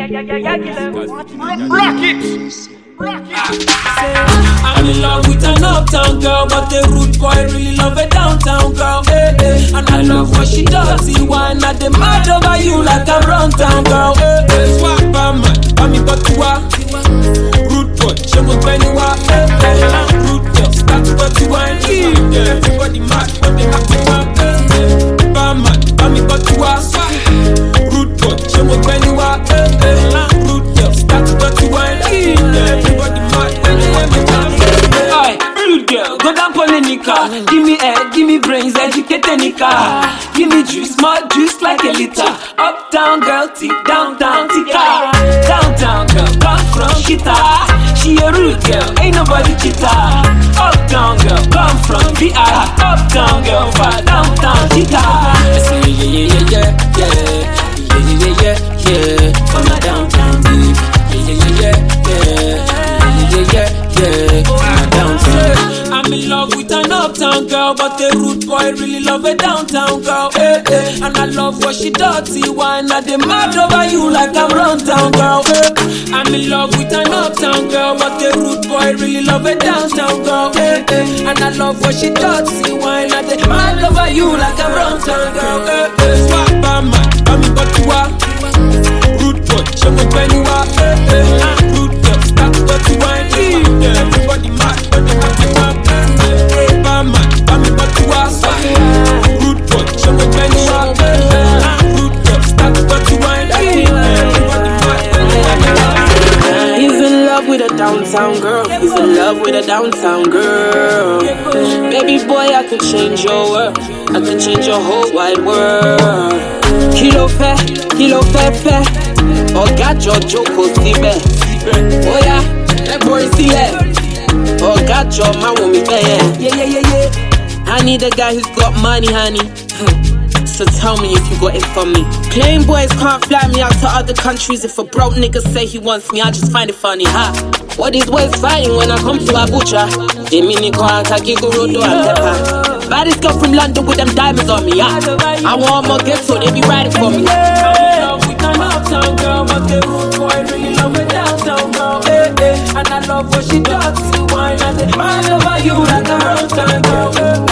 Rock it! I'm in love with an uptown girl, but the rude boy really love a downtown girl. And I love what she does. See why not the mad over you like a runtown girl. Swap man, me but you are rude boy. Show me when you are. Rude girl, that's what you want. Everybody mad, but they have to want. Man, me but you are rude boy. Show me when you are. Rude girl, that's what you want. Everybody mad when they have to want. Rude girl, go down for the nika. Give me head, give me brains, educate nika. Give me juice, more juice like a liter. Uptown girl, tick, downtown tika. Downtown girl, come from Kita. She a rude girl, ain't nobody cheater. Uptown girl, come from VR. Uptown girl, far downtown tika. Yeah. For my downtown beef. I'm in love with an uptown girl, but the rude boy really love a downtown girl. And I love what she does. See why not the mad over you like I'm runtown girl. I'm in love with an uptown girl, but the rude boy really love a downtown girl. And I love what she does. See why not the mad over you like I'm runtown girl. Swap man, me but you are rude boy. Show me when you are. Rude girl, that's what you want. Everybody mad, but they have to want. Man, me but you are rude boy. Show me when you are. Rude girl, that's what you want. Everybody mad, but they have to want. He's in love with a downtown girl. He's in love with a downtown girl. Baby boy, I could change your world. I could change your whole wide world. Kilo fair. Oh, got your joko sibe. Oh yeah, that boy see it. Oh, got your man with me there. Yeah. I need a guy who's got money, honey. So tell me if you got it for me. Plain boys can't fly me out to other countries. If a broke nigga say he wants me, I just find it funny, huh? What these boys fighting when I come to Abuja? They mean they can't take you road to Atepa. Baddest girl from London with them diamonds on me, yeah. I want more gifts so they be riding for me. I'm in love with an uptown girl, but the rude boy really love a downtown girl. And I love what she does. See why not the man over you like a runtown girl.